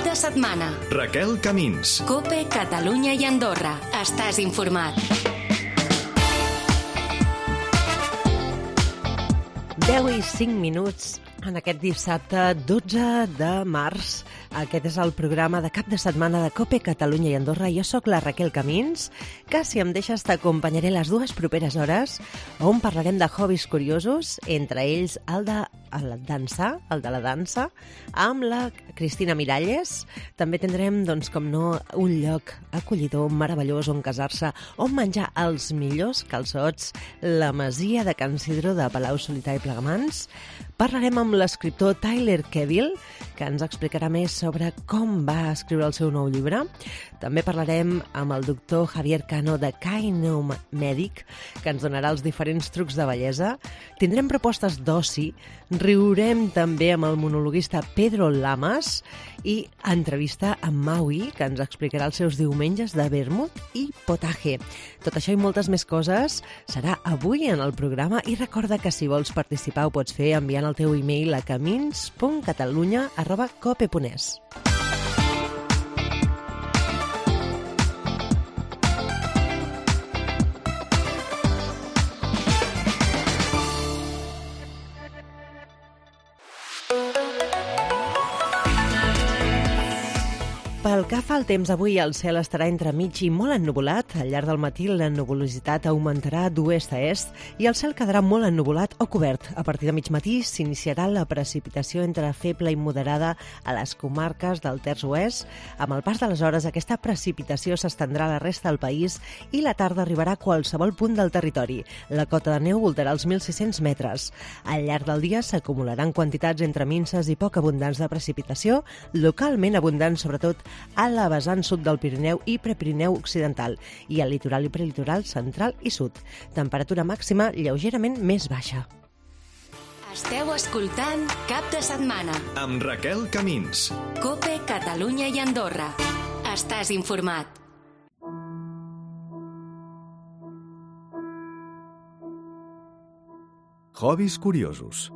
de setmana. Raquel Camins. COPE, Catalunya i Andorra. Estàs informat. 10:05 en aquest dissabte 12 de març. Aquest és el programa de cap de setmana de COPE, Catalunya i Andorra. Jo sóc la Raquel Camins, que si em deixes t'acompanyaré les dues properes hores, on parlarem de hobbies curiosos, entre ells el de la dansa, amb la Cristina Miralles. També tindrem, doncs, com no, un lloc acollidor, meravellós, on casar-se, on menjar els millors calçots, la masia de Can Sidro de Palau-solità i Plegamans. Parlarem amb l'escriptor Tyler Cavill, que ens explicarà més sobre com va escriure el seu nou llibre. També parlarem amb el doctor Javier Cano de Kainum Mèdic, que ens donarà els diferents trucs de bellesa. Tindrem propostes d'oci, riurem també amb el monologuista Pedro Lamas i entrevista amb Maui, que ens explicarà els seus diumenges de vermut i potaje. Tot això i moltes més coses serà avui en el programa, i recorda que si vols participar ho pots fer enviant el teu e-mail a camins.catalunya@cope.es. Pel que fa al temps, avui el cel estarà entremig i molt ennuvolat. Al llarg del matí la nuvolositat augmentarà d'oest a est i el cel quedarà molt ennuvolat o cobert. A partir de mig matí s'iniciarà la precipitació entre feble i moderada a les comarques del terç oest. Amb el pas de les hores, aquesta precipitació s'estendrà a la resta del país i la tarda arribarà a qualsevol punt del territori. La cota de neu voltarà els 1.600 metres. Al llarg del dia s'acumularan quantitats entre minses i poc abundants de precipitació, localment abundants sobretot a la vessant sud del Pirineu i Prepirineu occidental i al litoral i prelitoral central i sud. Temperatura màxima lleugerament més baixa. Esteu escoltant Cap de Setmana amb Raquel Camins. COPE, Catalunya i Andorra. Estàs informat. Hobbies curiosos.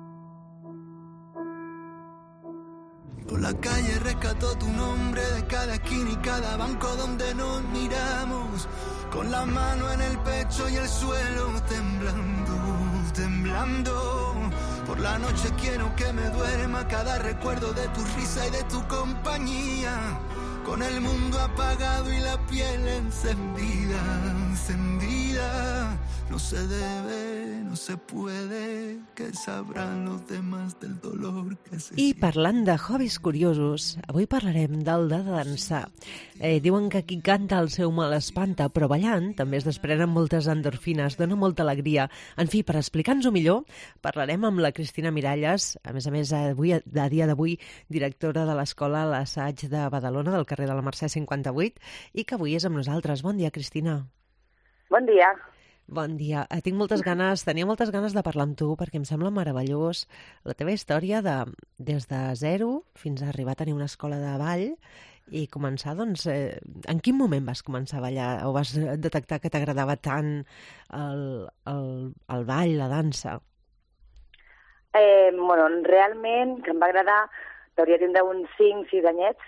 Por la calle rescató tu nombre de cada esquina y cada banco donde nos miramos, con la mano en el pecho y el suelo temblando, temblando. Por la noche quiero que me duerma cada recuerdo de tu risa y de tu compañía, con el mundo apagado y la piel encendida, encendida. No se debe, no se puede, que sabrán los demás del dolor que se I siente. parlant de hobbies curiosos, avui parlarem del de dansar. Diuen que qui canta el seu mal espanta, però ballant també es desprenen moltes endorfines, dona molta alegria. En fi, per explicar-nos-ho millor, parlarem amb la Cristina Miralles, a més, avui, a dia d'avui, directora de l'Escola L'Assaig de Badalona, del carrer de la Mercè 58, i que avui és amb nosaltres. Bon dia, Cristina. Bon dia. Bon dia. Tenia moltes ganes de parlar amb tu perquè em sembla meravellós la teva història des de zero fins a arribar a tenir una escola de ball i començar, doncs, en quin moment vas començar a ballar o vas detectar que t'agradava tant el ball, la dansa? Bueno, realment, que em va agradar, hauria tindre uns 5-6 anyets.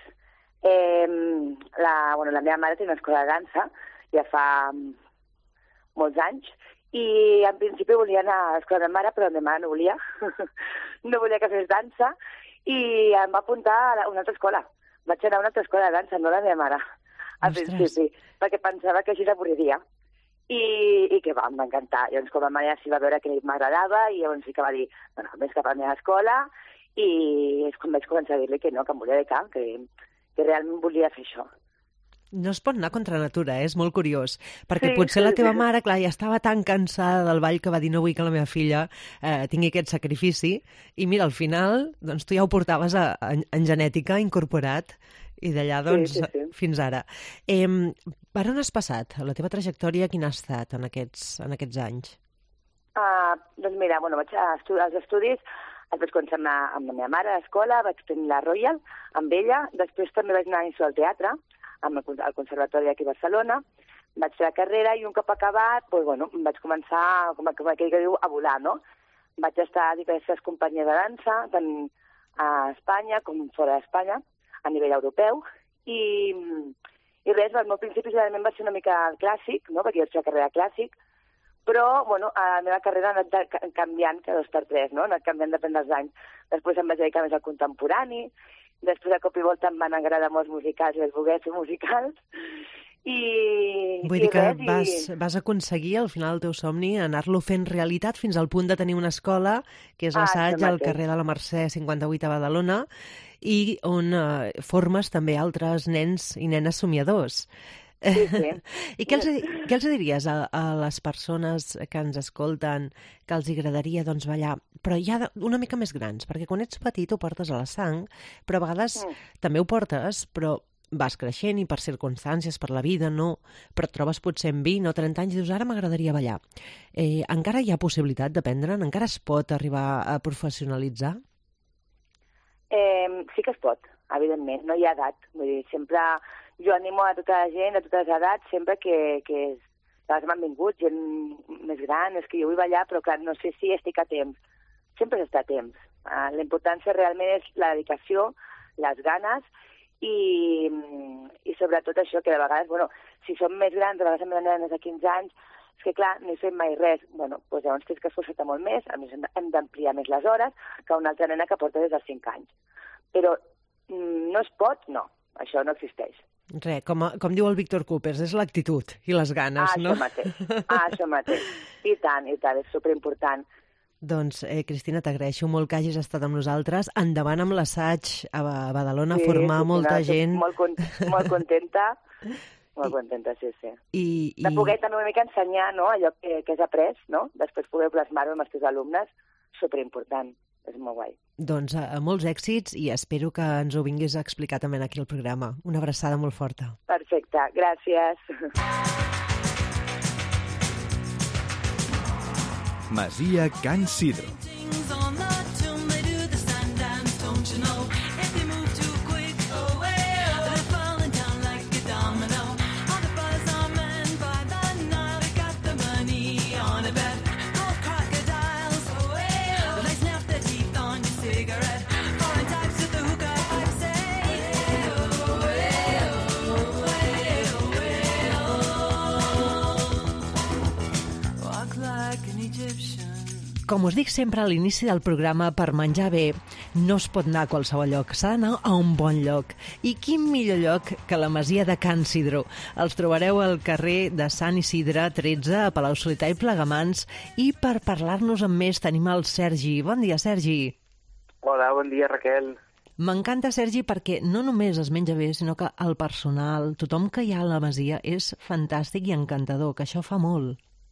La meva mare té una escola de dansa ja fa molts anys, i en principi volia anar a l'escola de mare, però la meva mare no volia. No volia que fes dansa, i em va apuntar a una altra escola. Vaig anar a una altra escola de dansa, no la meva mare, al principi, perquè pensava que així s'avorriria. I que va, em va encantar. Llavors, com la mare s'hi va veure que m'agradava, i llavors sí que va dir, bueno, vés cap a la meva escola, i és quan vaig començar a dir-li que no, que em volia becar, que realment volia fer això. No es pot anar contra natura, és molt curiós, perquè potser la teva mare, clar, ja estava tan cansada del ball que va dir no vull que la meva filla tingui aquest sacrifici, i mira, al final, doncs tu ja ho portaves en genètica incorporat, i d'allà, doncs, fins ara. Per on has passat? La teva trajectòria quina ha estat en aquests anys? Doncs mira, vaig als estudis, vaig començar amb la meva mare a l'escola, vaig tenir la Royal amb ella, després també vaig anar a l'Institut del Teatre, al Conservatori d'aquí a Barcelona, vaig fer la carrera i un cop acabat, vaig començar, com aquell que diu, a volar, no? Vaig estar a diverses companyies de dansa, tant a Espanya com fora d'Espanya, a nivell europeu, i res, el meu principi realment va ser una mica clàssic, no? Perquè jo faig la carrera clàssic, però, bueno, la meva carrera ha anat canviant cada 2 per 3, no? Ha anat canviant depèn dels anys. Després em vaig dedicar més al contemporani, després de cop i volta em van agradar molts musicals i els voler fer musicals, Vull dir que vas aconseguir al final el teu somni anar-lo fent realitat fins al punt de tenir una escola que és l'assaig al carrer de la Mercè 58 a Badalona i on formes també altres nens i nenes somiadors. Sí. I què els diries a les persones que ens escolten que els agradaria doncs, ballar, però ja una mica més grans? Perquè quan ets petit ho portes a la sang, però a vegades també ho portes, però vas creixent i per circumstàncies, per la vida, no, però et trobes potser en 20 o 30 anys i dius, ara m'agradaria ballar. Encara hi ha possibilitat d'aprendre'n? Encara es pot arribar a professionalitzar? Sí que es pot, evidentment, no hi ha edat. Vull dir, sempre jo animo a tota la gent, a totes les edats, sempre que m'han vingut, gent més gran, és que jo vull ballar, però clar, no sé si estic a temps. Sempre s'està a temps. La importància realment és la dedicació, les ganes, i sobretot això, que de vegades, bueno, si som més grans, de vegades amb nenes de 15 anys, és que clar, no hi fem mai res. Bueno, doncs llavors tens que esforçar-te molt més, a més hem d'ampliar més les hores que una altra nena que porta des dels 5 anys. Però no es pot? No, això no existeix. Res, com diu el Víctor Coopers, és l'actitud i les ganes, no? Això mateix. I tant, és superimportant. Doncs, Cristina, t'agraeixo molt que hagis estat amb nosaltres. Endavant amb l'assaig a Badalona, formar molta gent. Molt contenta, sí. De poder també una mica ensenyar, no?, allò que has après, no? Després poder plasmar-ho amb els teus alumnes, superimportant, és molt guai. Doncs molts èxits i espero que ens ho vinguis a explicar també aquí al programa. Una abraçada molt forta. Perfecte, gràcies. Masia Can Sidro. Com us dic sempre a l'inici del programa, per menjar bé no es pot anar a qualsevol lloc, s'ha d'anar a un bon lloc. I quin millor lloc que la Masia de Can Sidro. Els trobareu al carrer de Sant Isidre 13, a Palau-solità i Plegamans, i per parlar-nos amb més tenim el Sergi. Bon dia, Sergi. Hola, bon dia, Raquel. M'encanta, Sergi, perquè no només es menja bé, sinó que el personal, tothom que hi ha a la Masia, és fantàstic i encantador, que això fa molt.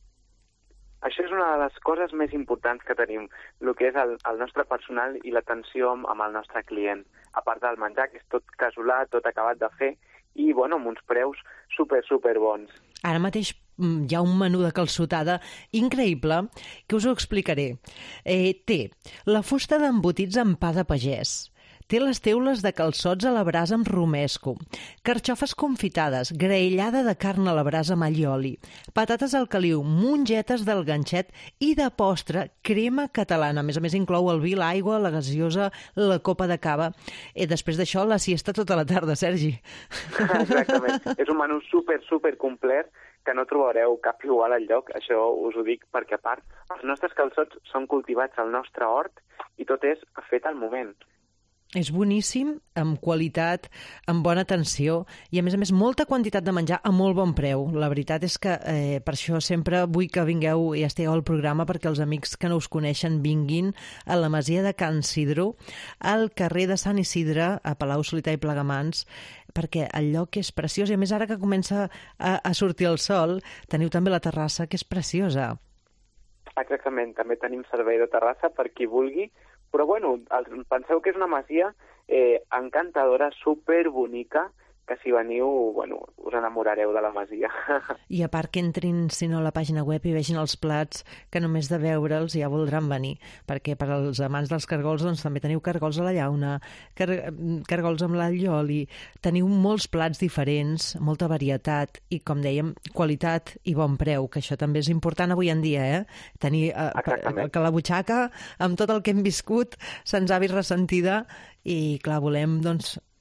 Això és una de les coses més importants que tenim, el que és el nostre personal i l'atenció amb el nostre client. A part del menjar, que és tot casolà, tot acabat de fer, i bueno, amb uns preus super bons. Ara mateix hi ha un menú de calçotada increïble que us ho explicaré. Té la fusta d'embotits amb pa de pagès, té les teules de calçots a la brasa amb romesco, carxofes confitades, graellada de carn a la brasa amb all i oli, patates al caliu, mongetes del ganxet i de postre crema catalana. A més inclou el vi, l'aigua, la gaseosa, la copa de cava. I després d'això, la siesta tota la tarda, Sergi. Exactament. És un menú super complet que no trobareu cap igual al lloc. Això us ho dic perquè, a part, els nostres calçots són cultivats al nostre hort i tot és fet al moment. És boníssim, amb qualitat, amb bona atenció i, a més, molta quantitat de menjar a molt bon preu. La veritat és que per això sempre vull que vingueu i estigueu al programa perquè els amics que no us coneixen vinguin a la Masia de Can Sidro, al carrer de Sant Isidre, a Palau-solità i Plegamans, perquè el lloc és preciós i, a més, ara que comença a sortir el sol, teniu també la terrassa, que és preciosa. Exactament, també tenim servei de terrassa per qui vulgui, però bueno, penseu que és una masia encantadora, superbonica, que si veniu, bueno, us enamorareu de la masia. I a part que entrin, si no, a la pàgina web i vegin els plats, que només de veure'ls ja voldran venir, perquè per als amants dels cargols doncs també teniu cargols a la llauna, cargols amb l'all i oli, teniu molts plats diferents, molta varietat i, com dèiem, qualitat i bon preu, que això també és important avui en dia, tenir que la butxaca, amb tot el que hem viscut, se'ns ha vist ressentida i, clar, volem, doncs,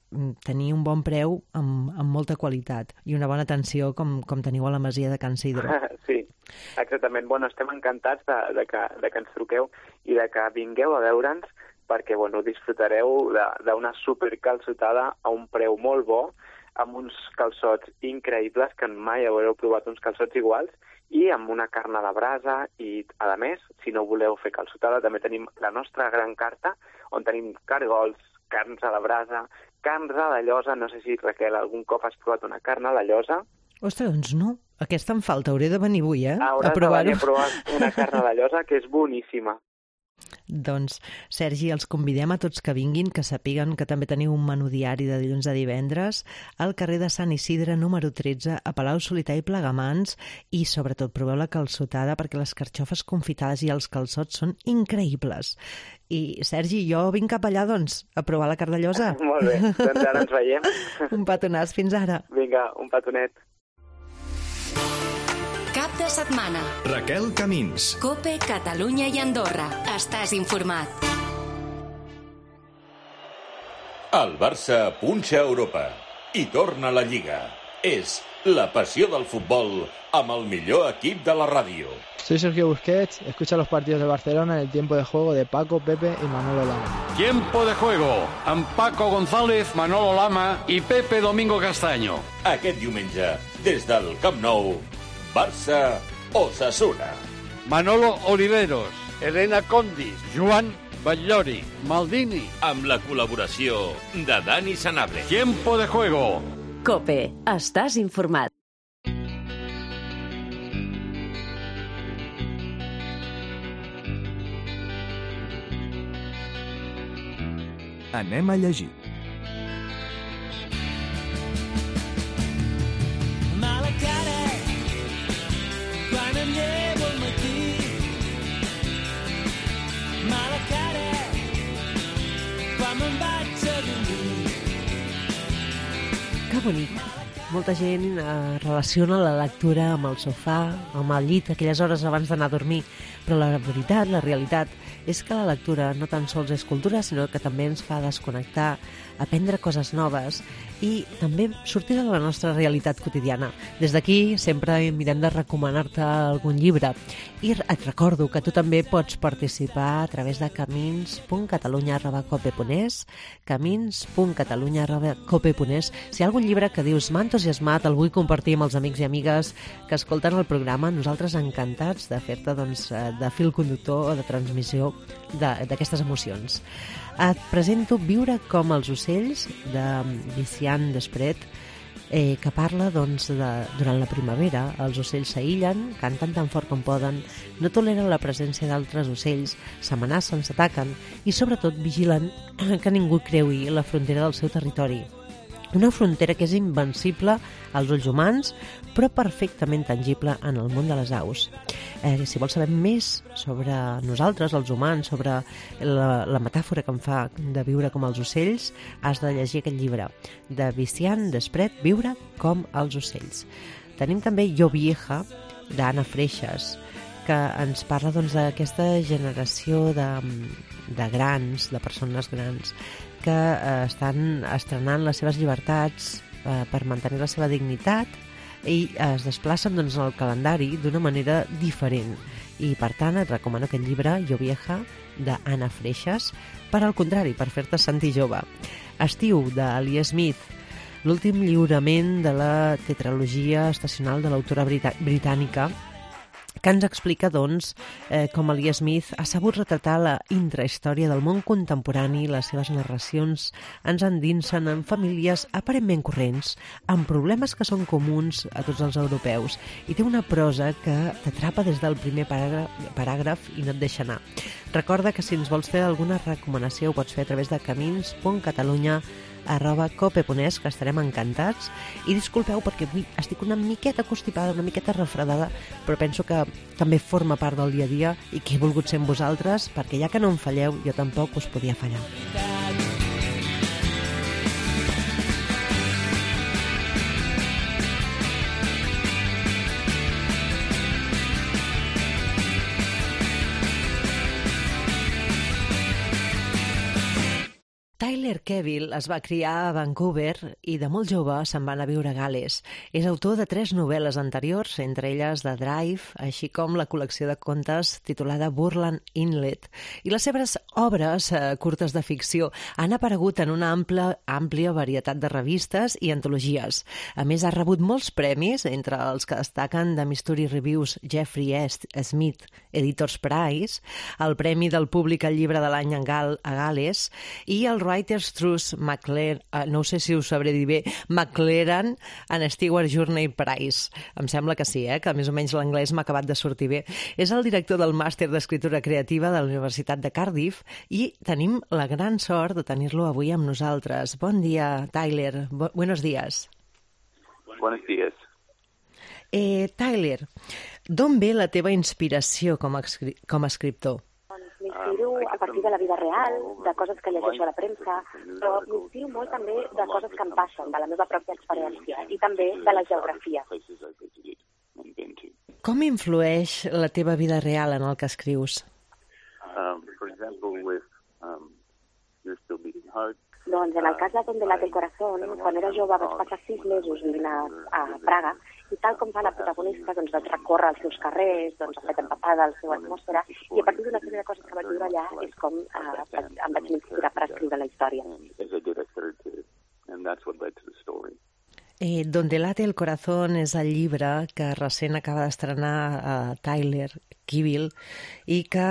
tenir un bon preu amb molta qualitat i una bona atenció com teniu a la Masia de Can Sidro. Sí, exactament. Bueno, estem encantats de que ens truqueu i de que vingueu a veure'ns perquè disfrutareu d'una supercalçotada a un preu molt bo, amb uns calçots increïbles, que mai haureu provat uns calçots iguals, i amb una carn a la brasa, i a més, si no voleu fer calçotada, també tenim la nostra gran carta, on tenim cargols, carns a la brasa, carns a la llosa. No sé si, Raquel, algun cop has provat una carn a la llosa? Ostres, doncs no. Aquesta em falta, hauré de venir avui, Hauràs de venir a provar una carn a la llosa, que és boníssima. Doncs, Sergi, els convidem a tots que vinguin, que sapiguen que també teniu un menú diari de dilluns a divendres al carrer de Sant Isidre, número 13, a Palau-solità i Plegamans, i sobretot proveu la calçotada perquè les carxofes confitades i els calçots són increïbles. I, Sergi, jo vinc cap allà, doncs, a provar la carn de llosa. Molt bé, doncs ara ens veiem. Un petonàs, fins ara. Vinga, un petonet. Cap de setmana. Raquel Camins. COPE, Catalunya i Andorra. Estàs informat. El Barça punxa a Europa i torna a la Lliga. És la passió del futbol amb el millor equip de la ràdio. Soy Sergio Busquets, escucha los partidos de Barcelona en el tiempo de juego de Paco, Pepe y Manolo Lama. Tiempo de juego amb Paco González, Manolo Lama i Pepe Domingo Castaño. Aquest diumenge, des del Camp Nou, Barça Osasuna. Manolo Oliveros, Elena Condis, Joan Batllori, Maldini. Amb la col·laboració de Dani Sanabria. Tiempo de juego. COPE. Estàs informat. Anem a llegir. Mala cara quan em llevo al matí. Mala cara quan me'n vaig a dormir. Que bonic. Molta gent relaciona la lectura amb el sofà, amb el llit, aquelles hores abans d'anar a dormir. Però la veritat, la realitat, és que la lectura no tan sols és cultura, sinó que també ens fa desconnectar, aprendre coses noves i també sortir de la nostra realitat quotidiana. Des d'aquí sempre mirem de recomanar-te algun llibre. I et recordo que tu també pots participar a través de camins.catalunya@cope.es, camins.catalunya@cope.es. Si hi ha algun llibre que dius m'ha entusiasmat, el vull compartir amb els amics i amigues que escolten el programa, nosaltres encantats de fer-te de fil conductor o de transmissió d'aquestes emocions. Et presento Viure com els ocells, de Lucian Despret, que parla durant la primavera. Els ocells s'aïllen, canten tan fort com poden, no toleren la presència d'altres ocells, s'amenacen, s'ataquen i sobretot vigilen que ningú creui la frontera del seu territori. Una frontera que és invencible als ulls humans, però perfectament tangible en el món de les aus. Si vols saber més sobre nosaltres, els humans, sobre la metàfora que em fa de viure com els ocells, has de llegir aquest llibre de Lucian Despret, Viure com els ocells. Tenim també Jo Vieja, d'Anna Freixas, que ens parla d'aquesta generació de grans, de persones grans, que estan estrenant les seves llibertats per mantenir la seva dignitat i es desplacen al calendari d'una manera diferent. I per tant et recomano aquest llibre, Jo Vieja, d'Anna Freixas, per al contrari, per fer-te sentir jove. Estiu, d'Ali Smith, l'últim lliurament de la tetralogia estacional de l'autora britànica, que ens explica, com Ali Smith ha sabut retratar la intrahistòria del món contemporani. Les seves narracions ens endinsen en famílies aparentment corrents, amb problemes que són comuns a tots els europeus, i té una prosa que t'atrapa des del primer paràgraf i no et deixa anar. Recorda que si ens vols fer alguna recomanació ho pots fer a través de camins.catalunya@cope.es, que estarem encantats. I disculpeu perquè avui estic una miqueta constipada, una miqueta refredada, però penso que també forma part del dia a dia i que he volgut ser amb vosaltres, perquè ja que no em falleu, jo tampoc us podia fallar. Tyler Cavill es va criar a Vancouver i de molt jove se'n va anar a viure a Gal·les. És autor de 3 novel·les anteriors, entre elles The Drive, així com la col·lecció de contes titulada Burland Inlet. I les seves obres curtes de ficció han aparegut en una àmplia varietat de revistes i antologies. A més, ha rebut molts premis, entre els que destaquen The Mystery Reviews Jeffrey S. Smith Editors Prize, el Premi del Públic al Llibre de l'Any a Gal·les i el Writer's Truss no sé si ho sabré dir bé, McLaren and Stewart Journey Prize. Em sembla que sí, que més o menys l'anglès m'ha acabat de sortir bé. És el director del Màster d'Escriptura Creativa de la Universitat de Cardiff i tenim la gran sort de tenir-lo avui amb nosaltres. Bon dia, Tyler. Buenos días. Buenos días. Tyler, d'on ve la teva inspiració com a escriptor? M'inspiro a partir de la vida real, de coses que llegeixo a la premsa, però m'inspiro molt també de coses que em passen, de la meva pròpia experiència i també de la geografia. Com influeix la teva vida real en el que escrius? Doncs en el cas de Donde late el corazón, quan era jove vaig passar 6 mesos vivint a Praga i tal com fa la protagonista, doncs vaig recórrer els seus carrers, doncs fet empapada al seu atmosfera i a partir d'una sèrie de coses que vaig viure allà és com em vaig inspirar per escriure la història. Donde late el corazón és el llibre que recent acaba d'estrenar Tyler Cavill i que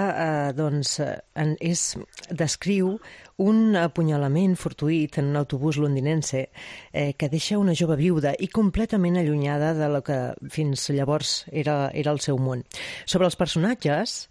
descriu un apunyalament fortuït en un autobús londinense que deixa una jove viuda i completament allunyada de lo que fins llavors era el seu món. Sobre els personatges,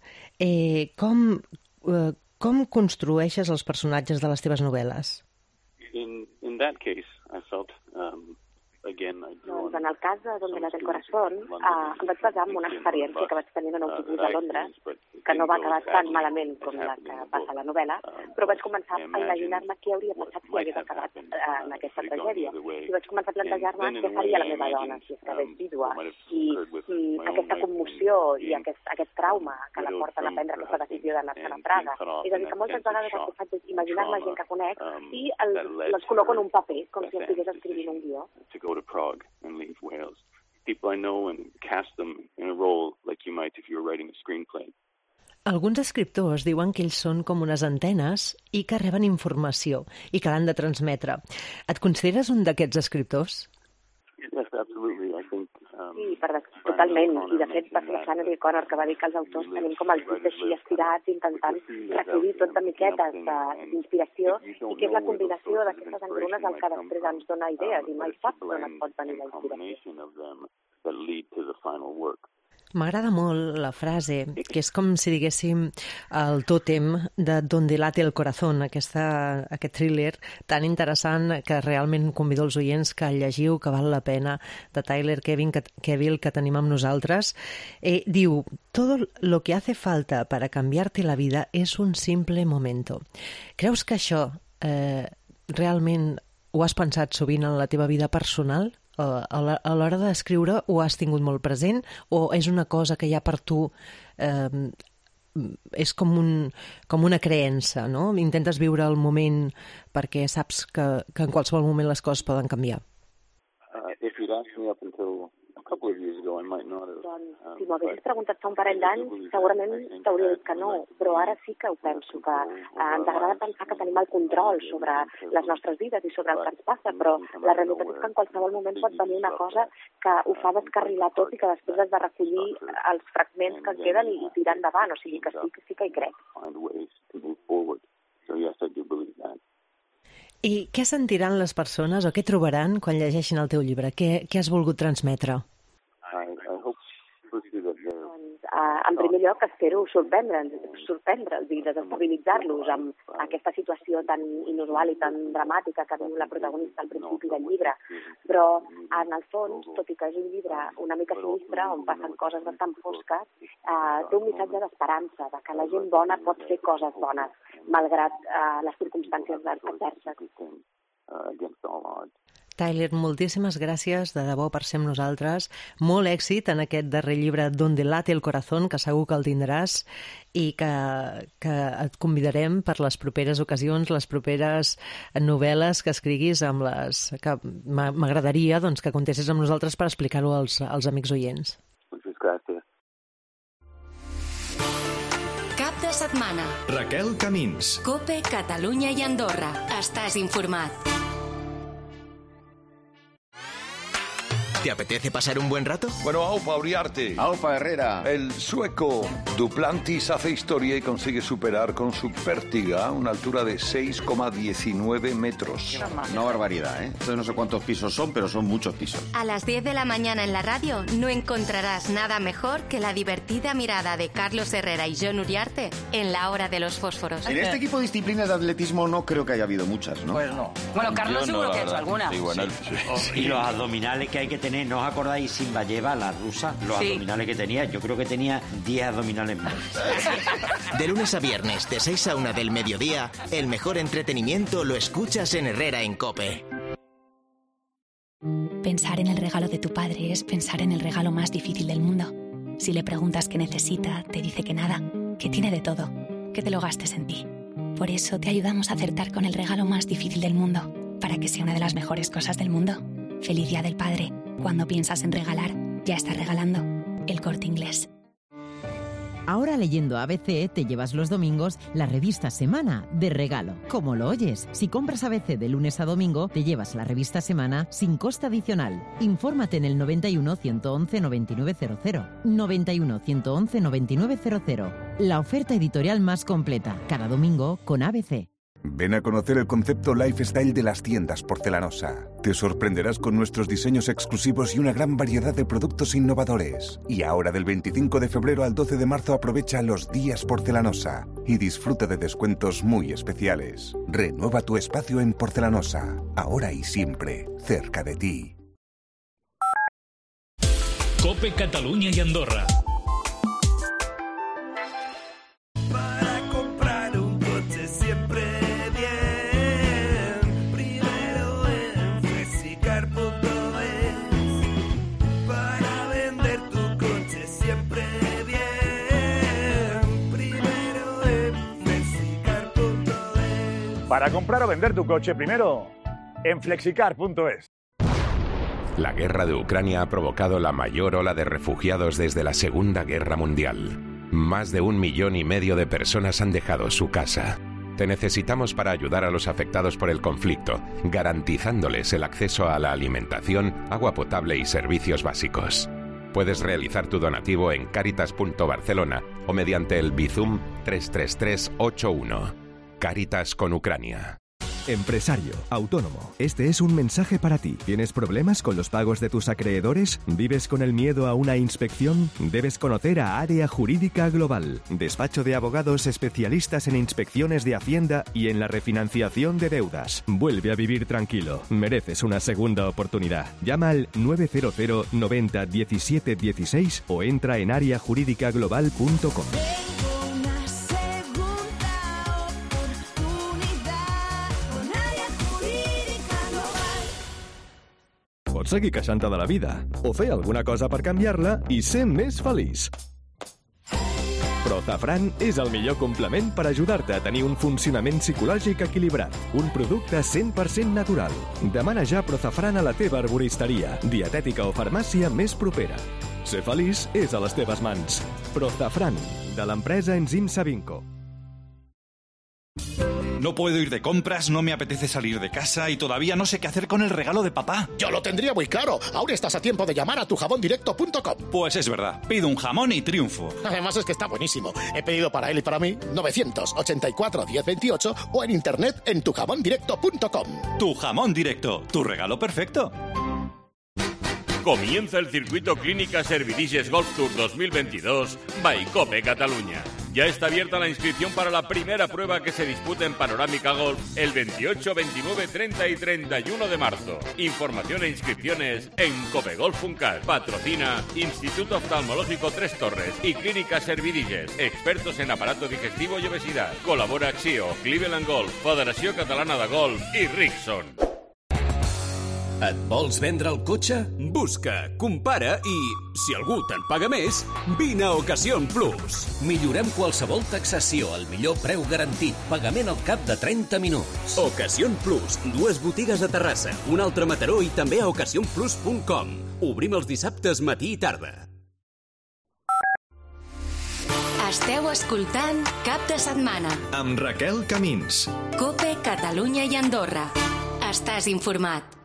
com construeixes els personatges de les teves novel·les? In that case, I felt Doncs en el cas de Donde late el corazón em vaig basar en una experiència que vaig tenir en un autobús a Londres que no va acabar tan malament com la que passa a la novel·la, però vaig començar a imaginar-me què hauria passat si hagués acabat en aquesta tragèdia. I vaig començar a plantejar-me què faria la meva dona si es quedés vídua i aquesta commoció i aquest trauma que la porten a prendre aquesta decisió d'anar-se'n a Praga. És a dir, que moltes vegades el que faig és imaginar-me gent que conec i les col·loco en un paper, com si estigués escrivint un guió. To Prague and leave Wales. People I know and cast them in a role like you might if you were writing a screenplay. Alguns escriptors diuen que ells són com unes antenes i que reben informació i que l'han de transmetre. Et consideres un d'aquests escriptors? Yes, absolutely. I think Sí, totalment. I de fet va ser Flannery O'Connor que va dir que els autors tenim com els dits així estirats intentant recollir tot de miquetes d'inspiració i que és la combinació d'aquestes engrunes el que després ens dona idees i mai saps d'on et pot venir la inspiració. M'agrada molt la frase, que és com si diguéssim el tòtem de Donde late el corazón, aquest thriller tan interessant que realment convido els oients que el llegiu, que val la pena, de Tyler Cavill que tenim amb nosaltres. Diu, todo lo que hace falta para cambiarte la vida es un simple momento. Creus que això realment ho has pensat sovint en la teva vida personal? A l'hora d'escriure ho has tingut molt present o és una cosa que ja per tu és com una creença, no? Intentes viure el moment perquè saps que en qualsevol moment les coses poden canviar. If you'd asked me up until a couple of years ago, I might not have. Doncs, si m'ho haguessis preguntat fa un parell d'anys, segurament t'hauria dit que no, però ara sí que ho penso, que ens agrada pensar que tenim el control sobre les nostres vides i sobre el que ens passa, però la realitat és que en qualsevol moment pot venir una cosa que ho fa descarrilar tot i que després has de recollir els fragments que et queden i tirar endavant, o sigui que sí que hi crec. I què sentiran les persones o què trobaran quan llegeixin el teu llibre? Què has volgut transmetre? En primer lloc, espero sorprendre'ls i desestabilitzar-los amb aquesta situació tan inusual i tan dramàtica que viu la protagonista al principi del llibre. Però, en el fons, tot i que és un llibre una mica sinistre, on passen coses bastant fosques, té un missatge d'esperança, de que la gent bona pot fer coses bones, malgrat les circumstàncies adverses. Tyler, moltíssimes gràcies, de debò, per ser amb nosaltres. Molt èxit en aquest darrer llibre, Donde late el corazón, que segur que el tindràs i que et convidarem per les properes ocasions, les properes novel·les que escriguis, amb les que m'agradaria doncs, que contessis amb nosaltres per explicar-ho als amics oients. Muchas gracias. Cap de setmana. Raquel Camins. COPE, Catalunya i Andorra. Estàs informat. ¿Te apetece pasar un buen rato? Bueno, aupa Uriarte. Aupa Herrera. El sueco Duplantis hace historia y consigue superar con su pértiga una altura de 6,19 metros. Una barbaridad, ¿eh? Entonces no sé cuántos pisos son, pero son muchos pisos. A las 10 de la mañana en la radio no encontrarás nada mejor que la divertida mirada de Carlos Herrera y Jon Uriarte en la hora de los fósforos. En este tipo de disciplinas de atletismo no creo que haya habido muchas, ¿no? Pues no. Bueno, Carlos seguro que ha hecho alguna. Sí, bueno, Y los abdominales que hay que tener, ¿no os acordáis Simbayeva, la rusa? Los abdominales que tenía, yo creo que tenía 10 abdominales más. De lunes a viernes, de 6 a 1 del mediodía, el mejor entretenimiento lo escuchas en Herrera en COPE. Pensar en el regalo de tu padre es pensar en el regalo más difícil del mundo. Si le preguntas qué necesita, te dice que nada, que tiene de todo, que te lo gastes en ti. Por eso te ayudamos a acertar con el regalo más difícil del mundo, para que sea una de las mejores cosas del mundo. Feliz Día del Padre. Cuando piensas en regalar, ya estás regalando. El Corte Inglés. Ahora leyendo ABC te llevas los domingos la revista Semana de regalo. Como lo oyes, si compras ABC de lunes a domingo, te llevas la revista Semana sin coste adicional. Infórmate en el 91 111 9900. 91 111 9900. La oferta editorial más completa, cada domingo con ABC. Ven a conocer el concepto lifestyle de las tiendas Porcelanosa. Te sorprenderás con nuestros diseños exclusivos y una gran variedad de productos innovadores. Y ahora del 25 de febrero al 12 de marzo aprovecha los días Porcelanosa y disfruta de descuentos muy especiales. Renueva tu espacio en Porcelanosa, ahora y siempre, cerca de ti. COPE Catalunya i Andorra. Para comprar o vender tu coche, primero en flexicar.es. La guerra de Ucrania ha provocado la mayor ola de refugiados desde la Segunda Guerra Mundial. Más de 1,5 millones de personas han dejado su casa. Te necesitamos para ayudar a los afectados por el conflicto, garantizándoles el acceso a la alimentación, agua potable y servicios básicos. Puedes realizar tu donativo en caritas.barcelona o mediante el Bizum 33381. Cáritas con Ucrania. Empresario, autónomo, este es un mensaje para ti. ¿Tienes problemas con los pagos de tus acreedores? ¿Vives con el miedo a una inspección? Debes conocer a Área Jurídica Global, despacho de abogados especialistas en inspecciones de Hacienda y en la refinanciación de deudas. Vuelve a vivir tranquilo. Mereces una segunda oportunidad. Llama al 900 90 17 16 o entra en areajurídicaglobal.com. Pots seguir queixant-te de la vida o fer alguna cosa per canviar-la i ser més feliç. Prozafran és el millor complement per ajudar-te a tenir un funcionament psicològic equilibrat. Un producte 100% natural. Demana ja Prozafran a la teva arboristeria, dietètica o farmàcia més propera. Ser feliç és a les teves mans. Prozafran, de l'empresa Enzim Savinco. No puedo ir de compras, no me apetece salir de casa y todavía no sé qué hacer con el regalo de papá. Yo lo tendría muy claro. Aún estás a tiempo de llamar a tujamondirecto.com. Pues es verdad. Pido un jamón y triunfo. Además es que está buenísimo. He pedido para él y para mí 984 1028 o en internet en tujamondirecto.com. Tu jamón directo, tu regalo perfecto. Comienza el circuito Clínica Servidiges Golf Tour 2022 by COPE Catalunya. Ya está abierta la inscripción para la primera prueba que se disputa en Panorámica Golf el 28, 29, 30 y 31 de marzo. Información e inscripciones en copegolf.cat. Patrocina Instituto Oftalmológico Tres Torres y Clínica Servidiges, expertos en aparato digestivo y obesidad. Colabora Axio, Cleveland Golf, Federació Catalana de Golf y Rickson. Et vols vendre el cotxe? Busca, compara i, si algú te'n paga més, vine a Ocasión Plus. Millorem qualsevol taxació al millor preu garantit. Pagament al cap de 30 minuts. Ocasión Plus. 2 botigues a Terrassa, una altra a Mataró i també a ocasionplus.com. Obrim els dissabtes matí i tarda. Esteu escoltant Cap de Setmana amb Raquel Camins. COPE, Catalunya i Andorra. Estàs informat.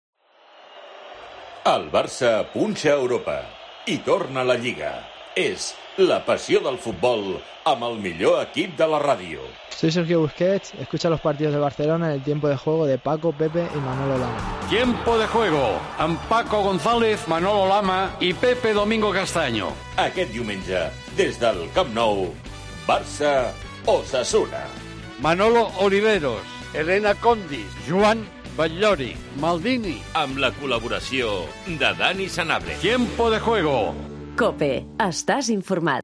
El Barça punxa a Europa i torna a la Lliga. És la passió del futbol amb el millor equip de la ràdio. Soy Sergio Busquets, escucha los partidos de Barcelona en el tiempo de juego de Paco, Pepe y Manolo Lama. Tiempo de juego amb Paco González, Manolo Lama i Pepe Domingo Castaño. Aquest diumenge, des del Camp Nou, Barça Osasuna. Manolo Oliveros, Elena Condis, Joan Batllori, Maldini. Amb la col·laboració de Dani Sanabria. Tiempo de juego. COPE, estàs informat.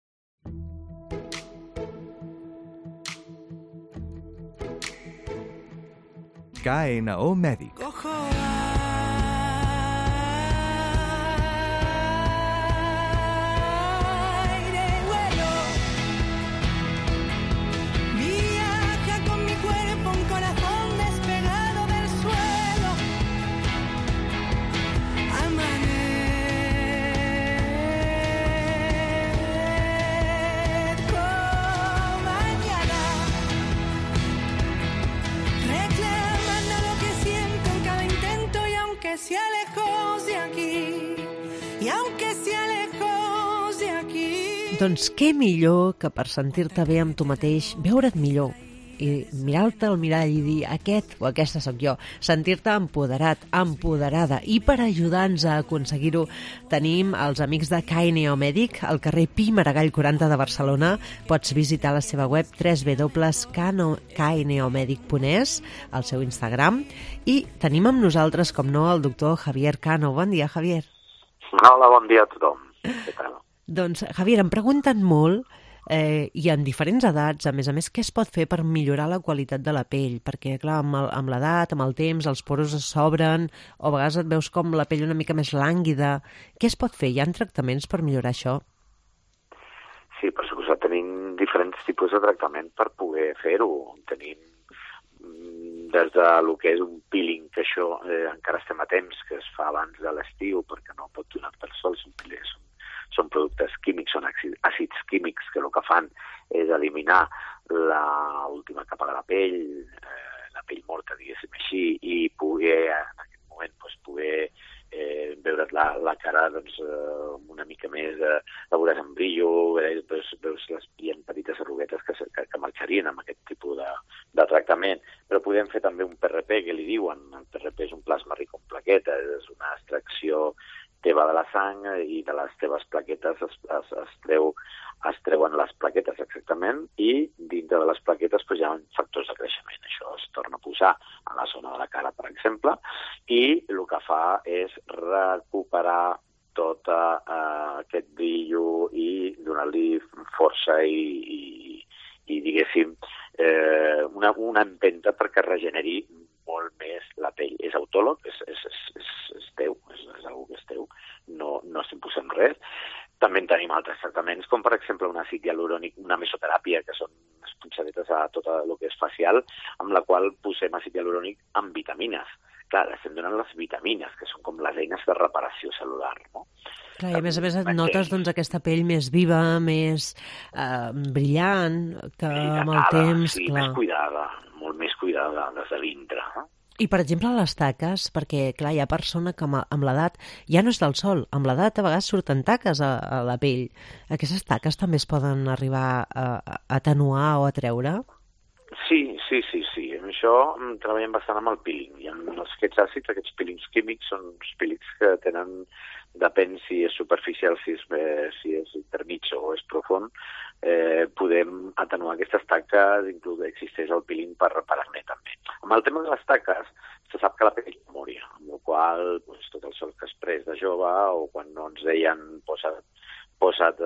KNO Mèdic. Doncs què millor que per sentir-te bé amb tu mateix, veure't millor i mirar-te al mirall i dir aquest o aquesta sóc jo, sentir-te empoderat, empoderada. I per ajudar-nos a aconseguir-ho tenim els amics de KNO Mèdic al carrer Pi Maragall 40 de Barcelona. Pots visitar la seva web www.knomedic.es, el seu Instagram, i tenim amb nosaltres, com no, el doctor Javier Cano. Bon dia, Javier. Hola, bon dia a tothom. Què tal? Doncs, Javier, em pregunten molt, i en diferents edats, a més, què es pot fer per millorar la qualitat de la pell? Perquè, clar, amb l'edat, amb el temps, els poros es s'obren, o a vegades et veus com la pell una mica més lànguida. Què es pot fer? Hi ha tractaments per millorar això? Sí, per suposat, tenim diferents tipus de tractament per poder fer-ho. Tenim des de lo que és un peeling, que això encara estem a temps, que es fa abans de l'estiu, perquè no pot donar per sol, són productes químics, són àcids químics que el que fan és eliminar l'última capa de la pell morta, diguéssim així, i poder, en aquest moment, poder veure's la cara una mica més, la veuràs amb brillo, veus les petites arruguetes que marxarien amb aquest tipus de tractament. Però podem fer també un PRP, que li diuen. El PRP és un plasma ric en plaquetes, és una extracció teva de la sang i de les teves plaquetes es treuen les plaquetes exactament, i dintre de les plaquetes hi ha factors de creixement. Això es torna a posar a la zona de la cara, per exemple, i el que fa és recuperar tot aquest brillo i donar-li força i diguéssim, una empenta perquè regeneri molt més la pell. És autòleg, és teu, és algo que és teu, no estem posant res. També en tenim altres tractaments, com per exemple un àcid hialurònic, una mesoteràpia, que són unes punxadetes a tot el que és facial, amb la qual posem àcid hialurònic amb vitamines. Clar, estem donant les vitamines, que són com les eines de reparació celular, no? Clar, i a més et notes aquesta pell més viva, més brillant, que amb el temps... Sí, més cuidada, molt més cuidada des de dintre, no? I, per exemple, les taques, perquè, clar, hi ha persona que amb l'edat ja no és del sol. Amb l'edat, a vegades, surten taques a la pell. Aquestes taques també es poden arribar a atenuar o a treure? Sí. En això treballem bastant amb el peeling. I amb aquests àcids, aquests peelings químics, són uns peelings que tenen, depèn si és superficial, si és intermig o és profund, podem atenuar aquestes taques, inclús existeix el peeling per reparar-ne també. Amb el tema de les taques, se sap que la pell moria, amb la qual cosa tot el sol que es pres de jove, o quan no ens deien posa't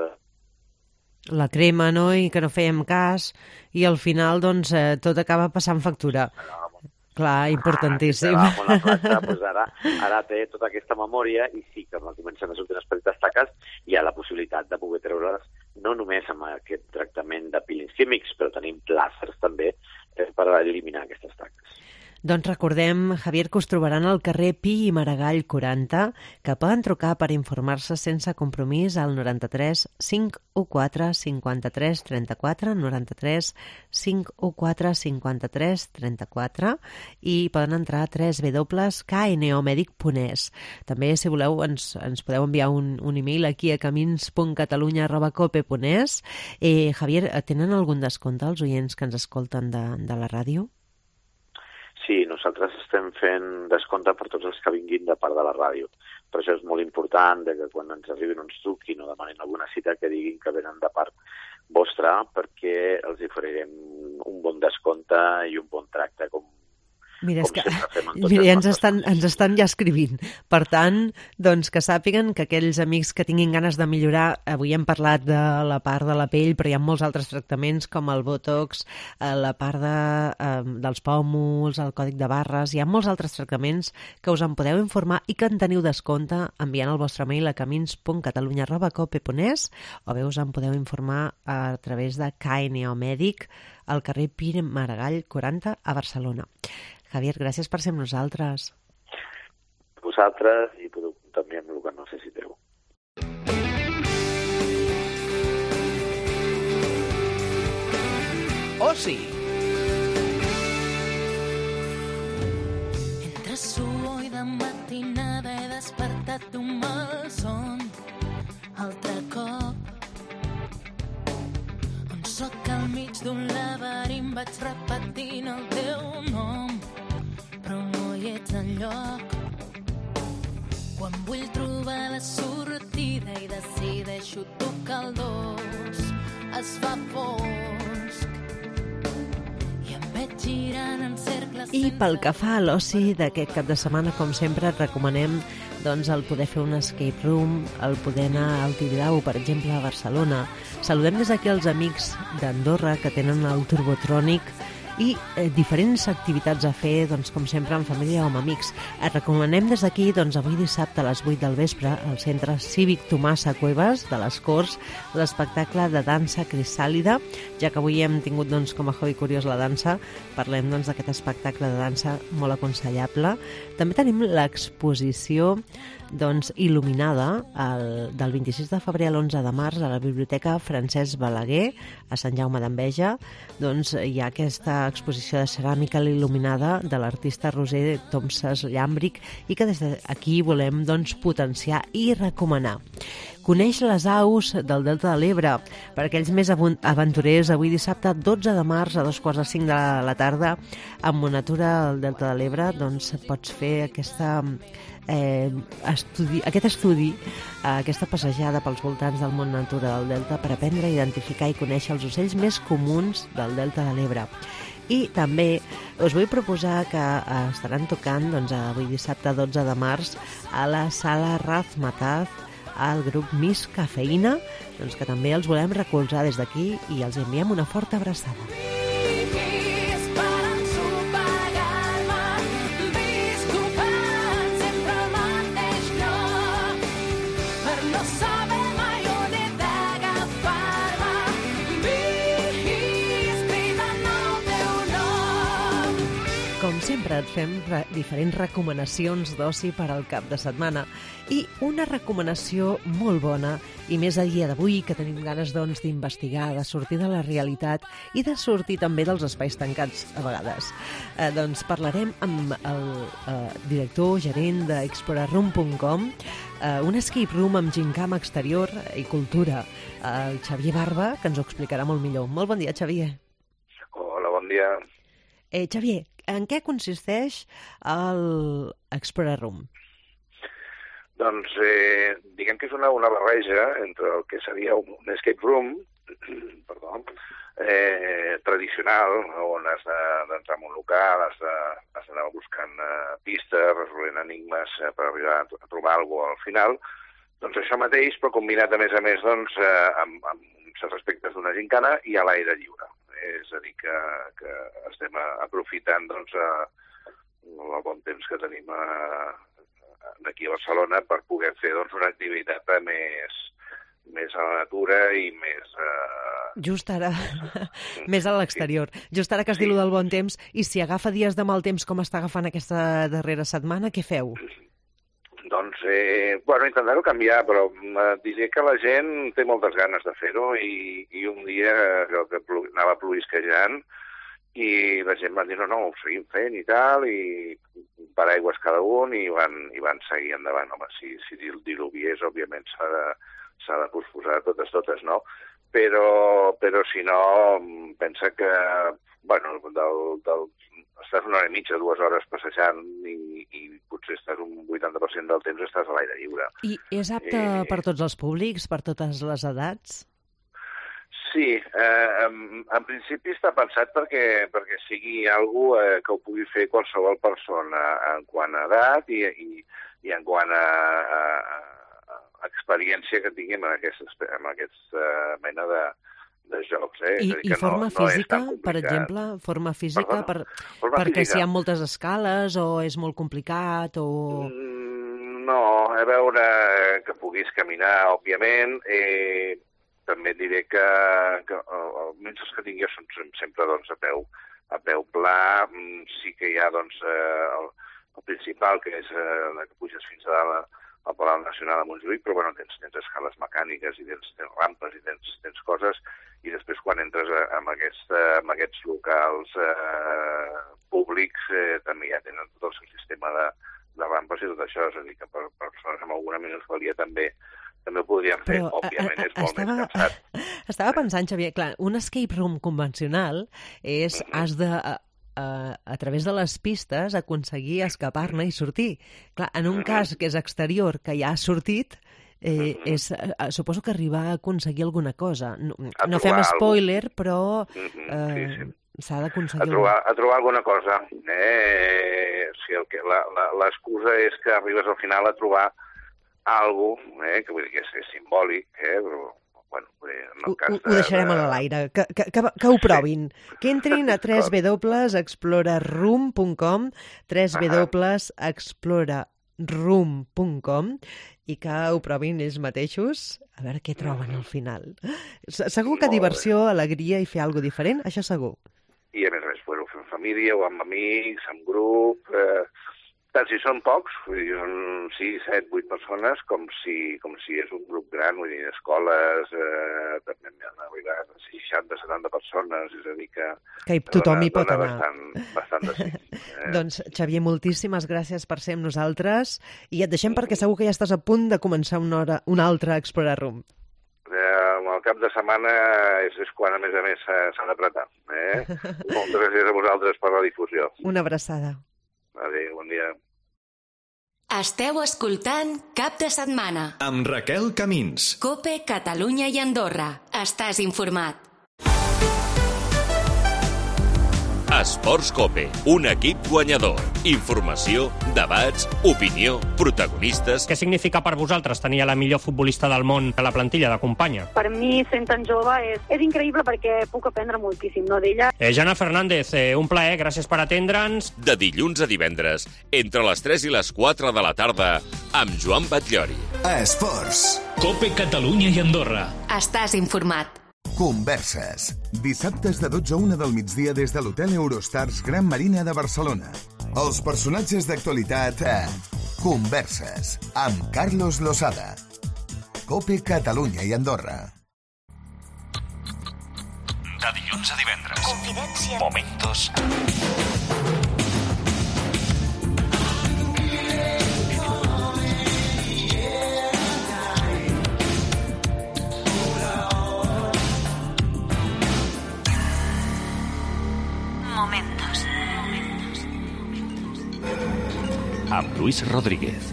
la crema, no?, i que no fèiem cas, i al final, doncs, tot acaba passant factura. Clar, importantíssim. Que la platja, doncs ara té tota aquesta memòria i sí que quan comencen a sortir les petites taques hi ha la possibilitat de poder treure's no només amb aquest tractament de peelings químics, però tenim làsers també per eliminar aquestes taques. Doncs recordem, Javier, que us trobaran al carrer Pi i Maragall 40, que poden trucar per informar-se sense compromís al 93 514 53 34, 93 514 53 34, i poden entrar a www.knomedic.es. També, si voleu, ens podeu enviar un e-mail aquí a camins.catalunya@cope.es. Javier, tenen algun descompte els oients que ens escolten de la ràdio? Sí, nosaltres estem fent descompte per tots els que vinguin de part de la ràdio. Per això és molt important que quan ens arribin uns truquin o demanin alguna cita que diguin que venen de part vostra, perquè els oferirem un bon descompte i un bon tracte com Mira, ens estan ja escrivint. Per tant, doncs que sàpiguen que aquells amics que tinguin ganes de millorar, avui hem parlat de la part de la pell, però hi ha molts altres tractaments com el botox, la part dels pòmuls, el còdic de barres, hi ha molts altres tractaments que us en podeu informar i que en teniu descompte enviant el vostre mail a camins.catalunya@cope.es, o bé us en podeu informar a través de KNO-Mèdic al carrer Pi i Maragall 40 a Barcelona. Javier, gràcies per ser amb nosaltres. Vosaltres, i podeu també amb el que necessiteu. Oci. Entre suor i de matinada he despertat d'un malson altre cop. On soc al mig d'un laberint vaig repetint el teu nom, però no hi ets enlloc. Quan vull trobar la sortida i decideixo tocar el dos, es fa fosc i em veig girant en cercles. I pel que fa a l'oci d'aquest cap de setmana, com sempre, et recomanem doncs, el poder fer un escape room, el poder anar al Tibidabo, per exemple, a Barcelona. Saludem des d'aquí els amics d'Andorra que tenen el Turbotrònic i diferents activitats a fer, doncs, com sempre, en família o amb amics. Et recomanem des d'aquí, doncs, avui dissabte a les 8 del vespre, al Centre Cívic Tomàs Cuevas de les Corts, l'espectacle de dansa crisàlida. Ja que avui hem tingut, doncs, com a hobby curiós la dansa, parlem, doncs, d'aquest espectacle de dansa molt aconsellable. També tenim l'exposició, doncs, il·luminada del 26 de febrer a l'11 de març a la Biblioteca Francesc Balaguer, a Sant Jaume d'Enveja. Doncs hi ha aquesta exposició de ceràmica il·luminada de l'artista Roser Tomsas Llàmbric i que des d'aquí volem, doncs, potenciar i recomanar. Coneix les aus del Delta de l'Ebre. Per aquells més aventurers, avui dissabte 12 de març a 2:45 de la tarda, amb Monatura al Delta de l'Ebre, doncs pots fer aquest estudi, aquesta passejada pels voltants del món natura del Delta per aprendre a identificar i conèixer els ocells més comuns del Delta de l'Ebre. I també us vull proposar que estaran tocant, doncs, avui dissabte 12 de març a la Sala Razmataz al grup Miss Cafeïna, doncs, que també els volem recolzar des d'aquí i els enviem una forta abraçada. Com sempre, et fem diferents recomanacions d'oci per al cap de setmana i una recomanació molt bona, i més a dia d'avui, que tenim ganes, doncs, d'investigar, de sortir de la realitat i de sortir també dels espais tancats a vegades. Doncs parlarem amb el director gerent d'explorerroom.com, un escape room amb gincama exterior i cultura, el Xavier Barba, que ens ho explicarà molt millor. Molt bon dia, Xavier. Hola, bon dia. Xavier, en què consisteix l'Explorer Room? Doncs diguem que és una barreja entre el que seria un escape room tradicional, on has d'entrar en un local, has d'anar buscant pistes, resolent enigmes per arribar a trobar alguna cosa al final. Doncs això mateix, però combinat a més doncs, amb els aspectes d'una gincana i a l'aire lliure. És a dir, que estem aprofitant doncs, bon temps que tenim aquí a Barcelona per poder fer doncs, una activitat més a la natura i més... Just ara, més a l'exterior. Just ara que has dit del bon temps, i si agafa dies de mal temps com està agafant aquesta darrera setmana, què feu? Doncs, intentar-ho canviar, però diré que la gent té moltes ganes de fer-ho i un dia que anava ploisquejant i la gent va dir no, ho seguim fent i tal, i paraigües cada un i van seguir endavant. Home, si diluviés, òbviament s'ha de posposar totes, no? Però si no, pensa que, estàs una hora i mitja, 2 hores passejant i potser estàs un 80% del temps estàs a l'aire lliure. I és apte per tots els públics, per totes les edats? Sí, en principi està pensat perquè sigui algú que ho pugui fer qualsevol persona en quant a edat i en quant a experiència que tingui amb aquesta mena de jocs. I forma física, per exemple? Forma física? Perquè si hi ha moltes escales o és molt complicat o... No, a veure, que puguis caminar, òbviament. També diré que almenys els que tinc jo són sempre a peu pla. Sí que hi ha el principal, que és que puges fins a dalt al Palau Nacional de Montjuïc, però tens escales mecàniques i tens rampes i tens coses, i després quan entres en aquests locals públics també ja tenen tot el seu sistema de rampes i tot això, és a dir, que per persones amb alguna minusvalia també ho podríem fer, però, òbviament és molt més cansat. Estava pensant, Xavier, clar, un escape room convencional és, has de, a través de les pistes, aconseguir escapar-ne i sortir. Clar, en un cas que és exterior, que ja ha sortit, suposo que arribar a aconseguir alguna cosa. No fem spoiler, però s'ha d'aconseguir... A trobar alguna cosa. L'excusa és que arribes al final a trobar alguna cosa, que vull dir que és simbòlic, però... Ho deixarem a l'aire, que ho provin. Que entrin a www.exploraroom.com, www.exploraroom.com, i que ho provin ells mateixos, a veure què troben al final. Segur que diversió, alegria i fer alguna cosa diferent, això segur. I a més a més, ho fer en família o amb amics, amb grup... Tant si són pocs, són 6, 7, 8 persones, com si és un grup gran, vull dir, escoles, també han arribat a 60, 70 persones, és a dir que tothom hi pot anar. Bastant de sí. Doncs, Xavier, moltíssimes gràcies per ser amb nosaltres i et deixem perquè segur que ja estàs a punt de començar una altra Explorer Room. El cap de setmana és quan, a més s'ha d'apretar. Moltes gràcies a vosaltres per la difusió. Una abraçada. Adéu, bon dia. Esteu escoltant Cap de Setmana. Amb Raquel Camins. COPE, Catalunya i Andorra. Estàs informat. Esports COPE, un equip guanyador. Informació, debats, opinió, protagonistes... Què significa per vosaltres tenir la millor futbolista del món a la plantilla d'acompanya? Per mi, sent tan jove, és increïble perquè puc aprendre moltíssim, no, d'ella. Jana Fernández, un plaer, gràcies per atendre'ns. De dilluns a divendres, entre les 3 i les 4 de la tarda, amb Joan Batllori. Esports. COPE Catalunya i Andorra. Estàs informat. Converses. Dissabtes de 12 a 1 del migdia des de l'Hotel Eurostars Gran Marina de Barcelona. Els personatges d'actualitat a Converses amb Carlos Losada. COPE Catalunya i Andorra. De dilluns a divendres. Confidència. Momentos. Amb Luis Rodríguez.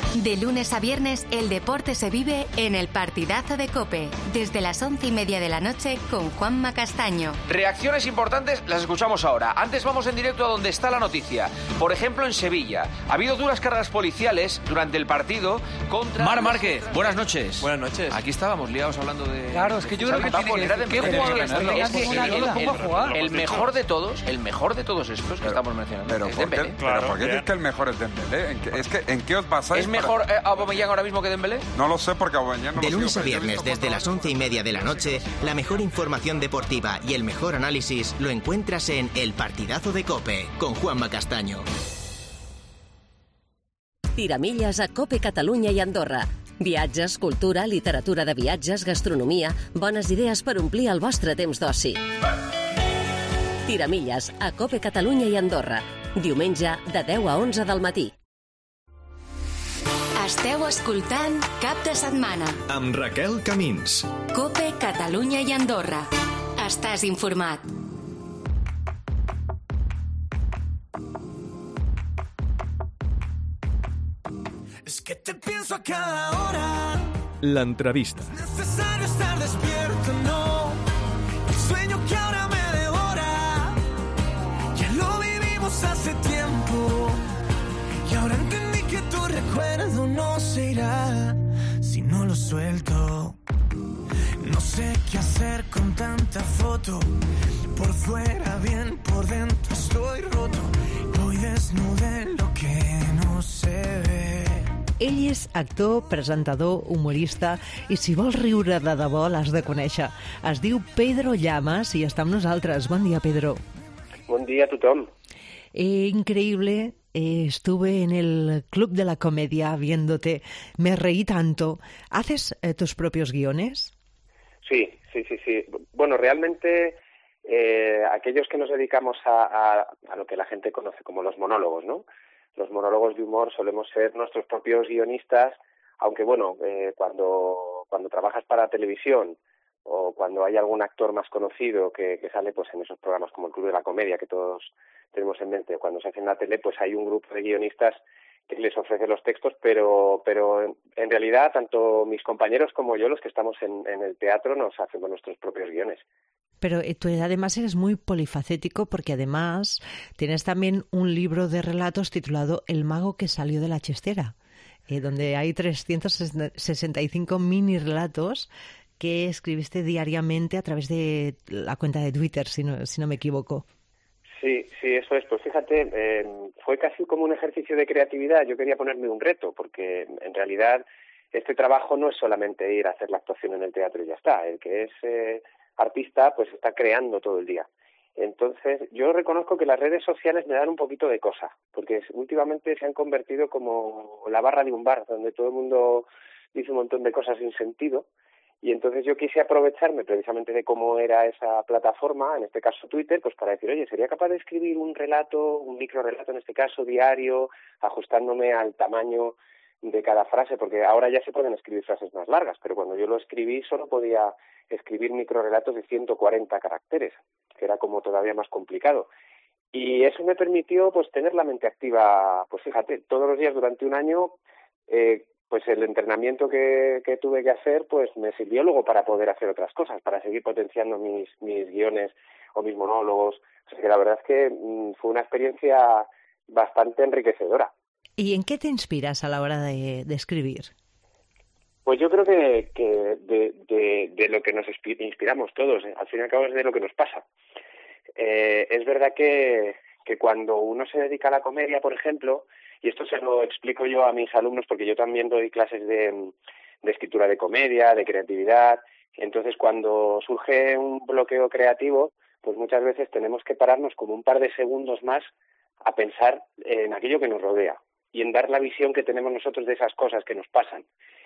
De lunes a viernes, el deporte se vive en el partidazo de COPE, desde las 11:30 de la noche con Juanma Castaño. Reacciones importantes las escuchamos ahora. Antes vamos en directo a donde está la noticia. Por ejemplo, en Sevilla. Ha habido duras cargas policiales durante el partido contra... Mar Márquez, buenas noches. Buenas noches. Aquí estábamos liados hablando de... Claro, es que yo creo que tiene que decir qué jugadores el mejor de todos estos que estamos mencionando Pero es ¿por qué, Dembélé. claro, ¿por qué dices que el mejor es Dembélé? ¿En qué os basáis? ¿Es mejor Aubameyang ahora mismo que Dembélé? No lo sé porque Aubameyang no De lo lunes sigo, a viernes, desde las 11:30 de la noche, la mejor información deportiva y el mejor análisis lo encuentras en El Partidazo de COPE, con Juanma Castaño. Tiramilles a COPE Catalunya i Andorra. Viatges, cultura, literatura de viatges, gastronomia, bones idees per omplir el vostre temps d'oci. Tiramilles a COPE Catalunya i Andorra. Diumenge de 10 a 11 del matí. Esteu escoltant Cap de Setmana. Amb Raquel Camins. COPE Catalunya i Andorra. Estàs informat. Es que te pienso a cada hora. L'entrevista. Necesario estar despierto, no. El sueño que ahora me devora. Ya lo vivimos hace tiempo. Y ahora entendí que tu recuerdo no se irá si no lo suelto. No sé qué hacer con tanta foto. Por fuera bien, por dentro estoy roto. Voy desnudo en lo que no se ve. Ell és actor, presentador, humorista i si vols riure de debò l'has de conèixer. Es diu Pedro Llamas i està amb nosaltres. Bon dia, Pedro. Bon dia a tothom. Increíble. Estuve en el Club de la Comedia viéndote. Me reí tanto. ¿Haces tus propios guiones? Sí. Bueno, realmente aquellos que nos dedicamos a lo que la gente conoce como los monólogos, ¿no? Los monólogos de humor solemos ser nuestros propios guionistas, aunque bueno, cuando trabajas para televisión o cuando hay algún actor más conocido que sale pues en esos programas como el Club de la Comedia que todos tenemos en mente, cuando se hace en la tele, pues hay un grupo de guionistas que les ofrece los textos, pero en realidad tanto mis compañeros como yo, los que estamos en el teatro, nos hacemos nuestros propios guiones. Pero tú además eres muy polifacético porque además tienes también un libro de relatos titulado El mago que salió de la chistera, donde hay 365 mini relatos que escribiste diariamente a través de la cuenta de Twitter, si no me equivoco. Sí, eso es. Pues fíjate, fue casi como un ejercicio de creatividad. Yo quería ponerme un reto porque en realidad este trabajo no es solamente ir a hacer la actuación en el teatro y ya está. El que es artista pues está creando todo el día. Entonces yo reconozco que las redes sociales me dan un poquito de cosa, porque últimamente se han convertido como la barra de un bar, donde todo el mundo dice un montón de cosas sin sentido, y entonces yo quise aprovecharme precisamente de cómo era esa plataforma, en este caso Twitter, pues para decir, oye, ¿sería capaz de escribir un relato, un microrelato en este caso, diario, ajustándome al tamaño de cada frase? Porque ahora ya se pueden escribir frases más largas, pero cuando yo lo escribí solo podía escribir microrelatos de 140 caracteres, que era como todavía más complicado. Y eso me permitió pues tener la mente activa, pues fíjate, todos los días durante un año, pues el entrenamiento que tuve que hacer pues me sirvió luego para poder hacer otras cosas, para seguir potenciando mis guiones o mis monólogos. O sea que la verdad es que fue una experiencia bastante enriquecedora. ¿Y en qué te inspiras a la hora de escribir? Pues yo creo que de lo que nos inspiramos todos, al fin y al cabo es de lo que nos pasa. Es verdad que cuando uno se dedica a la comedia, por ejemplo, y esto se lo explico yo a mis alumnos porque yo también doy clases de escritura de comedia, de creatividad, entonces cuando surge un bloqueo creativo, pues muchas veces tenemos que pararnos como un par de segundos más a pensar en aquello que nos rodea y en dar la visión que tenemos nosotros de esas cosas que nos pasan.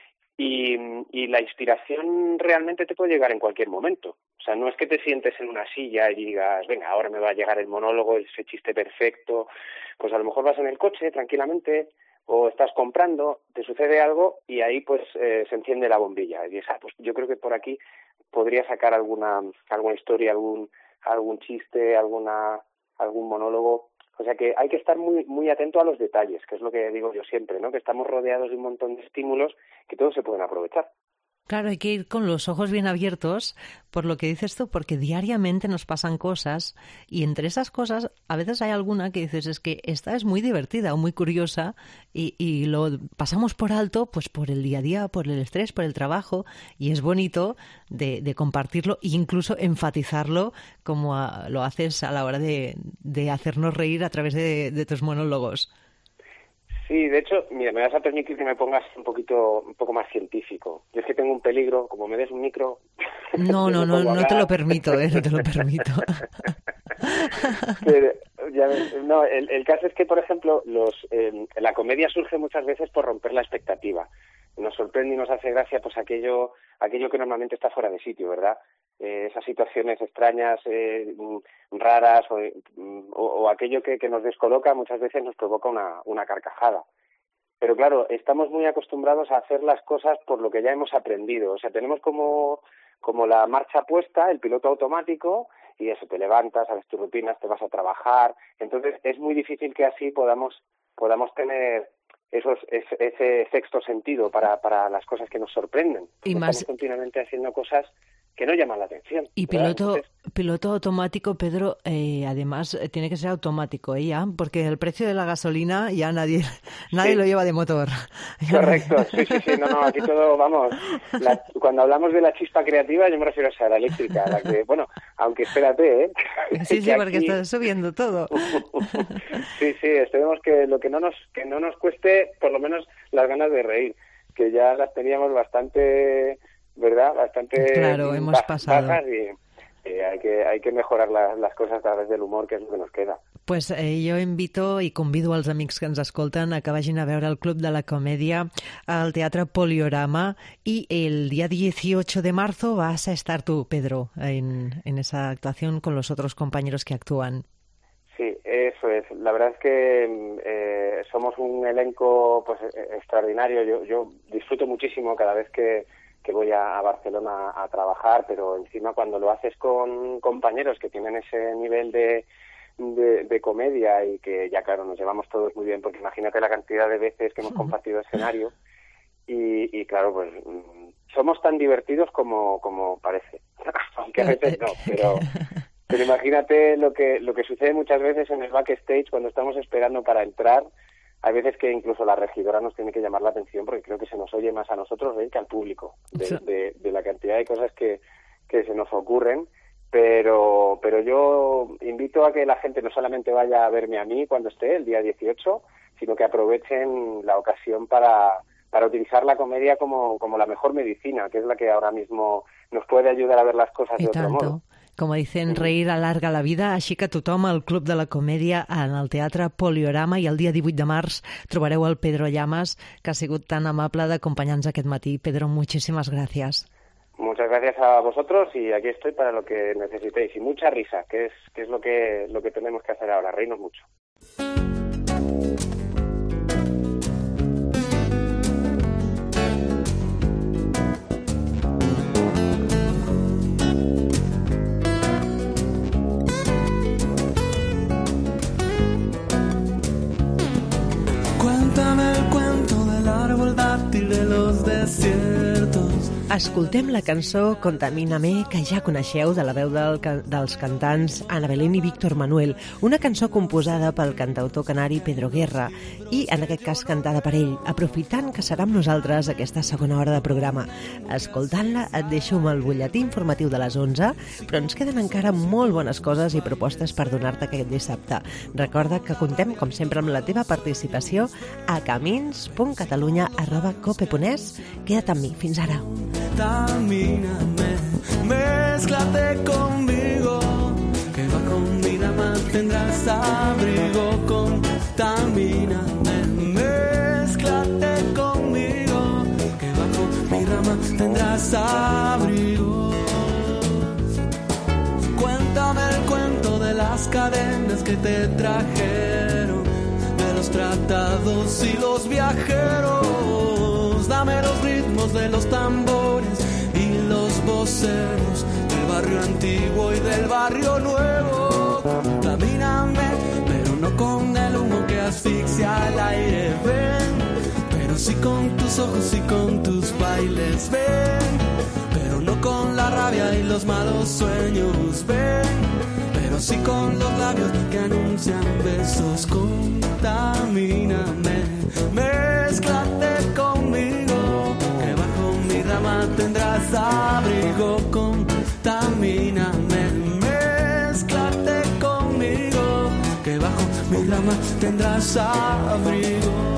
Y la inspiración realmente te puede llegar en cualquier momento. O sea, no es que te sientes en una silla y digas, venga, ahora me va a llegar el monólogo, ese chiste perfecto. Pues a lo mejor vas en el coche tranquilamente o estás comprando, te sucede algo y ahí pues se enciende la bombilla. Y dices, pues yo creo que por aquí podría sacar alguna historia, algún chiste, algún monólogo. O sea que hay que estar muy, muy atento a los detalles, que es lo que digo yo siempre, ¿no? Que estamos rodeados de un montón de estímulos que todos se pueden aprovechar. Claro, hay que ir con los ojos bien abiertos por lo que dices tú, porque diariamente nos pasan cosas y entre esas cosas a veces hay alguna que dices es que esta es muy divertida o muy curiosa y lo pasamos por alto pues por el día a día, por el estrés, por el trabajo y es bonito de compartirlo e incluso enfatizarlo como lo haces a la hora de hacernos reír a través de tus monólogos. Sí, de hecho, mira, me vas a permitir que me pongas un poco más científico. Yo es que tengo un peligro, como me des un micro... No te lo permito, no te lo permito. Pero, el caso es que, por ejemplo, la comedia surge muchas veces por romper la expectativa. Nos sorprende y nos hace gracia pues aquello que normalmente está fuera de sitio, ¿verdad? Esas situaciones extrañas, raras o aquello que nos descoloca muchas veces nos provoca una carcajada. Pero claro, estamos muy acostumbrados a hacer las cosas por lo que ya hemos aprendido. O sea, tenemos como la marcha puesta, el piloto automático, y eso, te levantas, haces tus rutinas, te vas a trabajar. Entonces es muy difícil que así podamos tener ese sexto sentido para las cosas que nos sorprenden. Y más... Estamos continuamente haciendo cosas que no llaman la atención. Y piloto automático, Pedro, además tiene que ser automático, ya, porque el precio de la gasolina ya nadie lo lleva de motor. Correcto, sí, no, aquí todo, vamos, cuando hablamos de la chispa creativa yo me refiero a la eléctrica, la que, bueno, aunque espérate, Sí, porque aquí... está subiendo todo. Sí, esperemos que lo que no nos cueste, por lo menos las ganas de reír, que ya las teníamos bastante... ¿verdad? Bastante claro, hemos pasado y hay que mejorar las cosas a través del humor, que es lo que nos queda. Pues jo invito i convido els amics que ens escolten a que vagin a veure el Club de la Comedia al Teatre Poliorama y el día 18 de marzo vas a estar tú, Pedro, en esa actuación con los otros compañeros que actúan. Sí, eso es. La verdad es que somos un elenco pues extraordinario. Yo disfruto muchísimo cada vez que voy a Barcelona a trabajar, pero encima cuando lo haces con compañeros que tienen ese nivel de comedia y que ya claro nos llevamos todos muy bien, porque imagínate la cantidad de veces que hemos compartido escenario y claro, pues somos tan divertidos como parece, aunque a veces no, pero imagínate lo que sucede muchas veces en el backstage cuando estamos esperando para entrar. Hay veces que incluso la regidora nos tiene que llamar la atención porque creo que se nos oye más a nosotros que al público de la cantidad de cosas que se nos ocurren, pero yo invito a que la gente no solamente vaya a verme a mí cuando esté el día 18, sino que aprovechen la ocasión para utilizar la comedia como la mejor medicina, que es la que ahora mismo nos puede ayudar a ver las cosas de otro modo. Com dicen, reír alarga la vida, així que tothom al Club de la Comèdia en el Teatre Poliorama i el dia 18 de març trobareu el Pedro Llamas, que ha sigut tan amable d'acompanyar-nos aquest matí. Pedro, muchísimas gracias. Muchas gracias a vosotros y aquí estoy para lo que necesitéis. Y mucha risa, que es lo que tenemos que hacer ahora, reírnos mucho. Cuéntame el cuento del árbol dátil de los desiertos. Escoltem la cançó Contamíname, que ja coneixeu, de la veu dels cantants Ana Belén i Víctor Manuel, una cançó composada pel cantautor canari Pedro Guerra i, en aquest cas, cantada per ell, aprofitant que serà amb nosaltres aquesta segona hora de programa. Escoltant-la et deixo amb el butlletí informatiu de les 11, però ens queden encara molt bones coses i propostes per donar-te aquest dissabte. Recorda que contem, com sempre, amb la teva participació a camins.catalunya@cope.es. Queda't amb mi. Fins ara. Contamíname, mézclate conmigo, que bajo mi rama tendrás abrigo. Contamíname, mézclate conmigo, que bajo mi rama tendrás abrigo. Cuéntame el cuento de las cadenas que te trajeron, de los tratados y los viajeros. Dame los ritmos de los tambores y los voceros del barrio antiguo y del barrio nuevo. Contamíname, pero no con el humo que asfixia el aire, ven, pero sí con tus ojos y con tus bailes, ven, pero no con la rabia y los malos sueños, ven, pero sí con los labios que anuncian besos. Contamíname, mézclate conmigo, que bajo mi rama tendrás abrigo. Contamíname, mézclate conmigo, que bajo mi rama tendrás abrigo.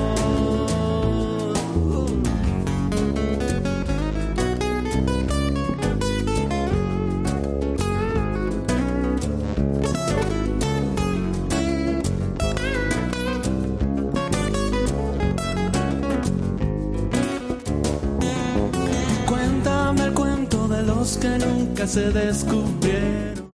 Que nunca se descubrieron.